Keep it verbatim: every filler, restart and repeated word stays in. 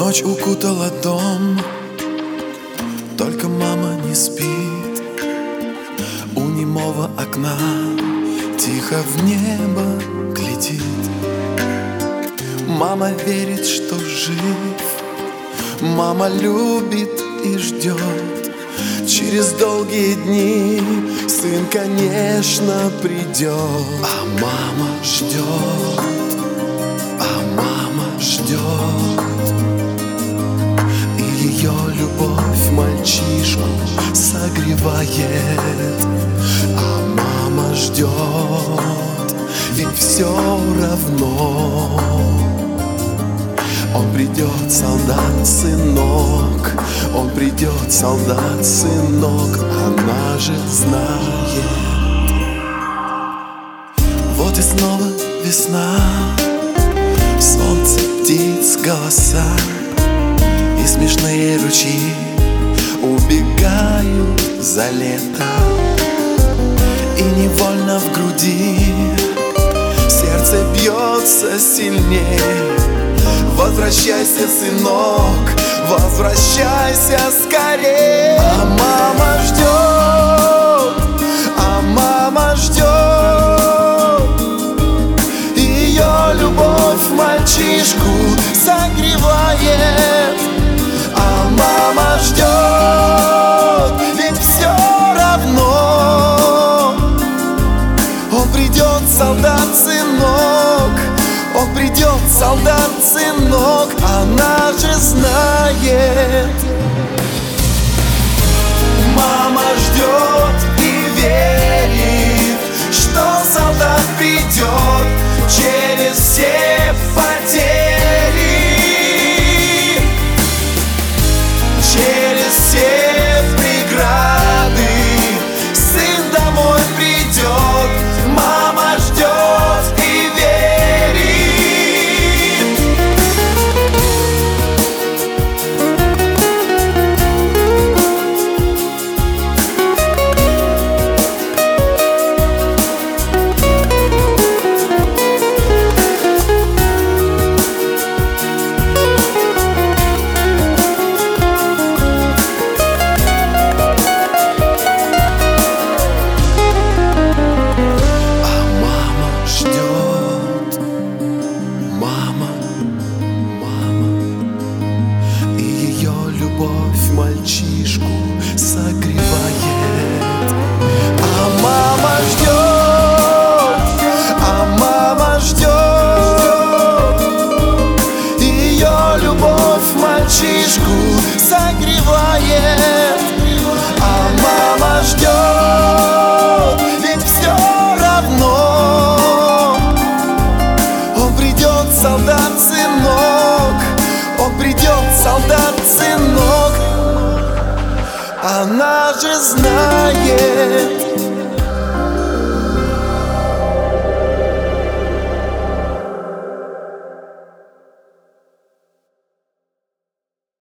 Ночь укутала дом, только мама не спит. У немого окна тихо в небо глядит. Мама верит, что жив, мама любит и ждет. Через долгие дни сын, конечно, придет. А мама ждет, а мама ждет. И ее любовь мальчишку согревает. А мама ждет, ведь все равно он придет, солдат, сынок. Он придет, солдат, сынок. Она же знает. Вот и снова весна, солнце, птиц, голоса и смешные ручьи убегают за лето. И невольно в груди сердце бьется сильнее. Возвращайся, сынок, возвращайся скорее. А мама ждет, а мама ждет. Ее любовь мальчишку согревает. А мама ждет, ведь все равно он придет, солдат, сынок. Он придет, солдат, сынок. Она же знает. Мама ждет и верит, что солдат придет через все потери, через все преграды. Сын домой придет. Мама ждет и верит. Мальчишку согревает. А мама ждет, а мама ждет. Ее любовь мальчишку согревает. А мама ждет, ведь все равно он придет, солдат, сынок. Он придет, солдат, сынок. Она же знает.